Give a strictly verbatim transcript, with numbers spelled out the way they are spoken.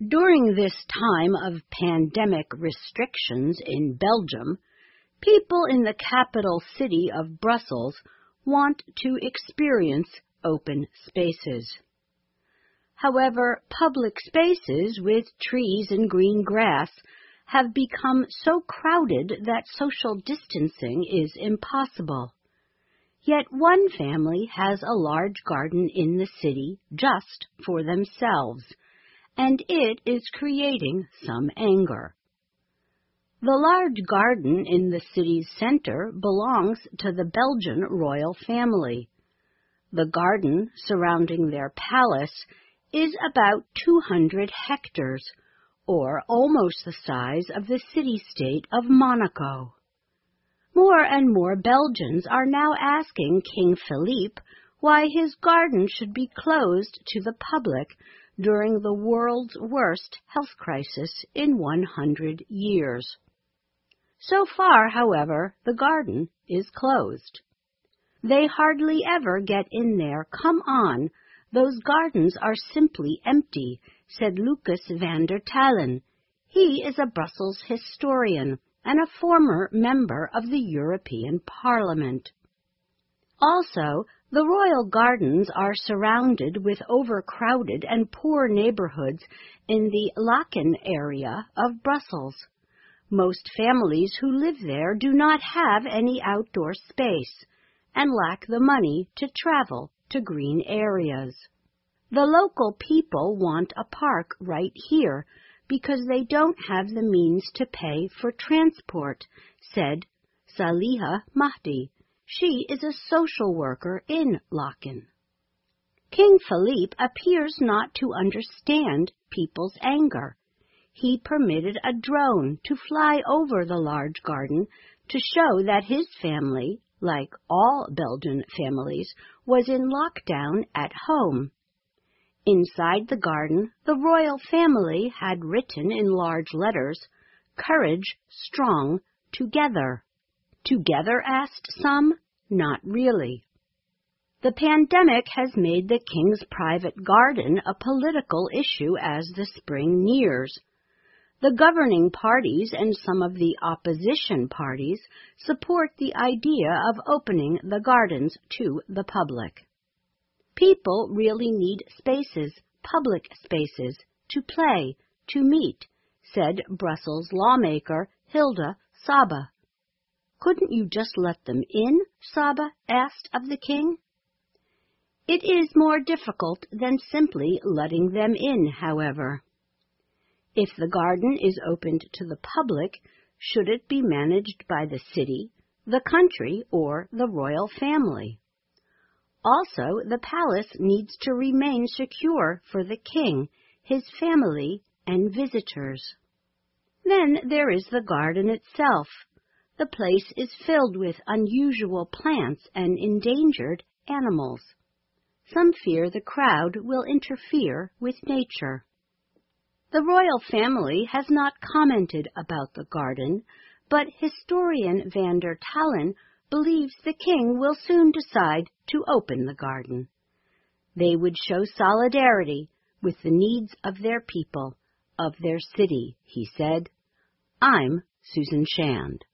During this time of pandemic restrictions in Belgium, people in the capital city of Brussels want to experience open spaces. However, public spaces with trees and green grass have become so crowded that social distancing is impossible. Yet one family has a large garden in the city just for themselves, and it is creating some anger. The large garden in the city's center belongs to the Belgian royal family. The garden surrounding their palace is about two hundred hectares, or almost the size of the city-state of Monaco. More and more Belgians are now asking King Philippe why his garden should be closed to the public during the world's worst health crisis in one hundred years. So far, however, the garden is closed. They hardly ever get in there. Come on, those gardens are simply empty, said Lucas van der Talen. He is a Brussels historian and a former member of the European Parliament. Also, the royal gardens are surrounded with overcrowded and poor neighborhoods in the Laeken area of Brussels. Most families who live there do not have any outdoor space and lack the money to travel to green areas. The local people want a park right here because they don't have the means to pay for transport, said Saliha Mahdi. She is a social worker in Laeken. King Philippe appears not to understand people's anger. He permitted a drone to fly over the large garden to show that his family, like all Belgian families, was in lockdown at home. Inside the garden, the royal family had written in large letters, "Courage, strong, together." Together, asked some? Not really. The pandemic has made the king's private garden a political issue as the spring nears. The governing parties and some of the opposition parties support the idea of opening the gardens to the public. People really need spaces, public spaces, to play, to meet, said Brussels lawmaker Hilda Saba. Couldn't you just let them in? Saba asked of the king. It is more difficult than simply letting them in, however. If the garden is opened to the public, should it be managed by the city, the country, or the royal family? Also, the palace needs to remain secure for the king, his family, and visitors. Then there is the garden itself. The place is filled with unusual plants and endangered animals. Some fear the crowd will interfere with nature. The royal family has not commented about the garden, but historian van der Talen believes the king will soon decide to open the garden. They would show solidarity with the needs of their people, of their city, he said. I'm Susan Shand.